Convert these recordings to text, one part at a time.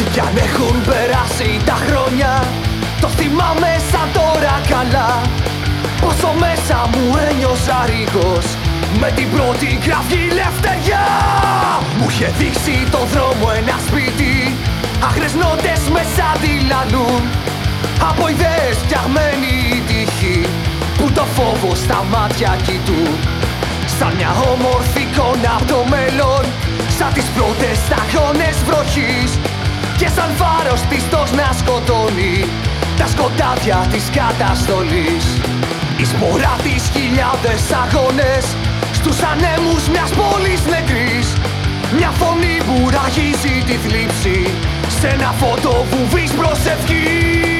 Κι αν έχουν περάσει τα χρόνια, το θυμάμαι σαν τώρα καλά. Πόσο μέσα μου ένιωσα ρίγος με την πρώτη κραυγή λευτεριά. Μου είχε δείξει το δρόμο ένα σπίτι, άχρες νότες μέσα αντιλαλούν. Από ιδέες φτιαγμένη η τύχη που το φόβο στα μάτια κοιτούν. Σαν μια όμορφη εικόνα απ' το μέλλον, σαν τις πρώτες σταγόνες βροχής. Και σαν φάρος πιστός να σκοτώνει τα σκοτάδια της καταστολής. Η σπορά της χιλιάδες αγώνες στους ανέμους μιας πόλης νεκρής. Μια φωνή που ραγίζει τη θλίψη σε ένα φώτο βουβής προσευχής.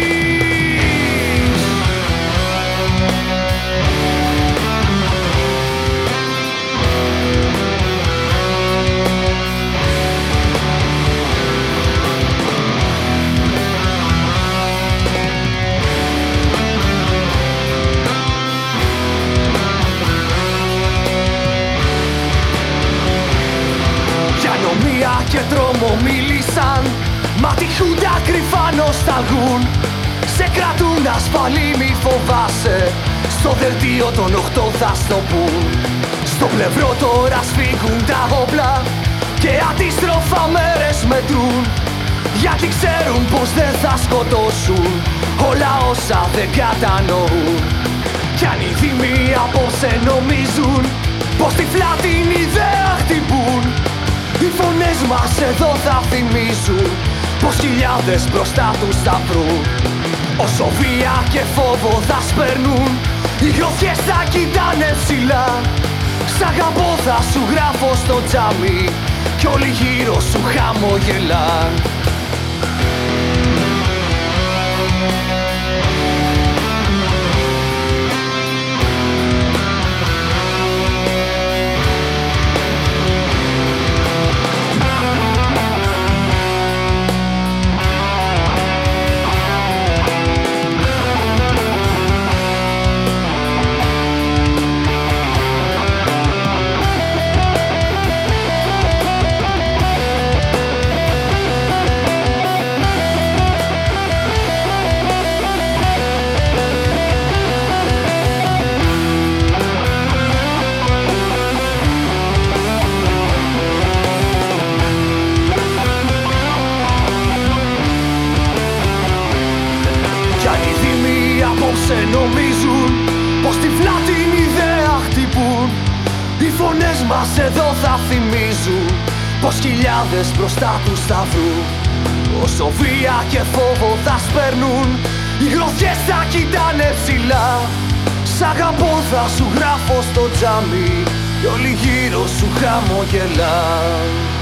Και τρόμο μίλησαν, μα τη χούντα κρυφά νοσταλγούν. Σε κρατούν ασφαλή μη φοβάσαι, στο δελτίο των 8 θα στο πουν. Στο πλευρό τώρα σφίγγουν τα όπλα και αντίστροφα μέρες μετρούν. Γιατί ξέρουν πως δεν θα σκοτώσουν όλα όσα δεν κατανοούν. Κι αν οι θυμοί απόψε νομίζουν πως τυφλά την ιδέα χτυπούν, οι φωνές μας εδώ θα θυμίζουν πως χιλιάδες μπροστά τους θα βρουν. Όσο βία και φόβο θα σπέρνουν, οι γροθιές θα κοιτάνε ψηλά. Σ' αγαπώ θα σου γράφω στο τζάμι κι όλοι γύρω σου χαμογελάν. Απόψε νομίζουν πως τυφλά την ιδέα χτυπούν. Οι φωνές μας εδώ θα θυμίζουν πως χιλιάδες μπροστά τους θα βρουν. Όσο βία και φόβο θα σπέρνουν, οι γροθιές θα κοιτάνε ψηλά. Σ' αγαπώ θα σου γράφω στο τζάμι κι όλοι γύρω σου χαμογελάν.